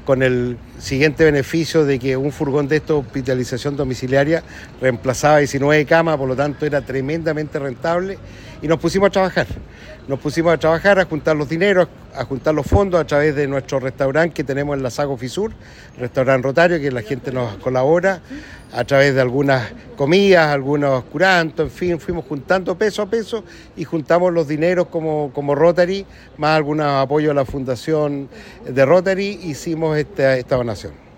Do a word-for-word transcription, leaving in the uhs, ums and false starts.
con el siguiente beneficio de que un furgón de esta hospitalización domiciliaria reemplazaba diecinueve camas, por lo tanto era tremendamente rentable y nos pusimos a trabajar. Nos pusimos a trabajar, a juntar los dineros, a juntar los fondos a través de nuestro restaurante que tenemos en la Sago Fisur, restaurante Rotario, que la gente nos colabora, a través de algunas comidas, algunos curantos, en fin, fuimos juntando peso a peso y juntamos los dineros como, como Rotary, más algún apoyo a la fundación de Rotary, hicimos esta, esta donación.